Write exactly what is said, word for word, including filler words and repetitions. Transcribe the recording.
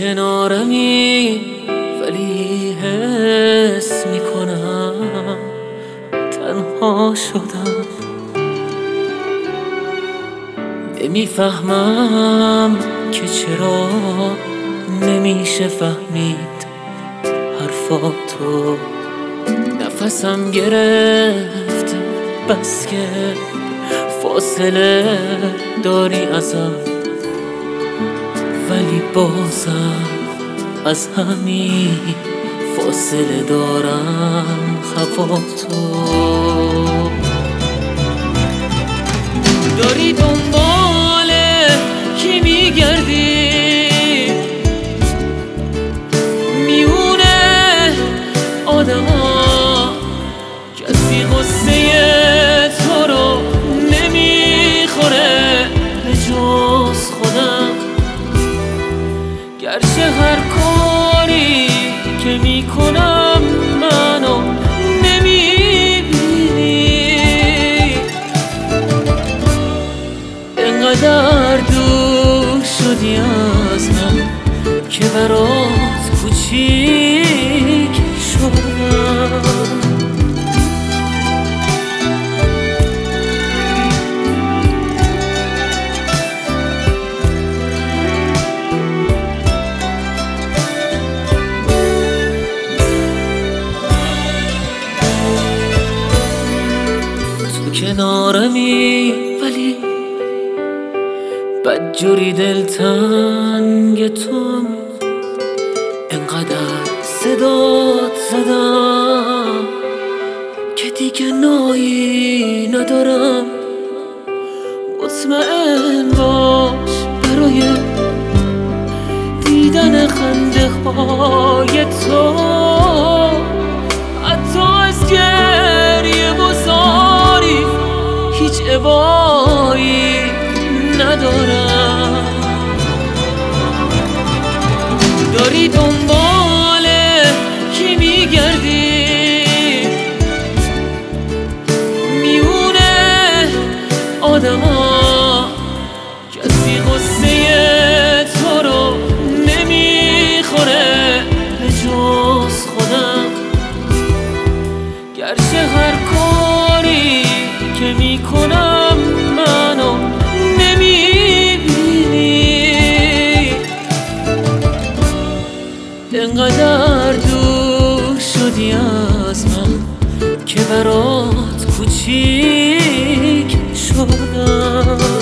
کنارمی ولی حس میکنم تنها شدم. نمیفهمم که چرا نمیشه فهمید حرفاتو. نفسم گرفت بس که فاصله داری ازم، ولی بازم از همین فاصله دارم هواتو. داری دنبال کی میگردی میونه آدما؟ کسی قصه تو رو نمیخوره به جز خودم. گرچه هر کاری که میکنم منو نمیبینی، انقدر دور شدی از من که برات کوچیک شدم. کنارمی ولی بدجوری دلتنگ توم. انقدر صدات زدم که دیگه نایی ندارم. مطمئن باش برای دیدن خنده های تو حتی از گریه بزاری هیچ ابایی ندارم. داری دنبال کی میگردی میونه آدما؟ کسی قصه تو رو نمیخوره به جز خودم. گرچه هر کاری که میکنم منو نمیبینی، انقدر دور شدی از من که برات کوچیک شدم.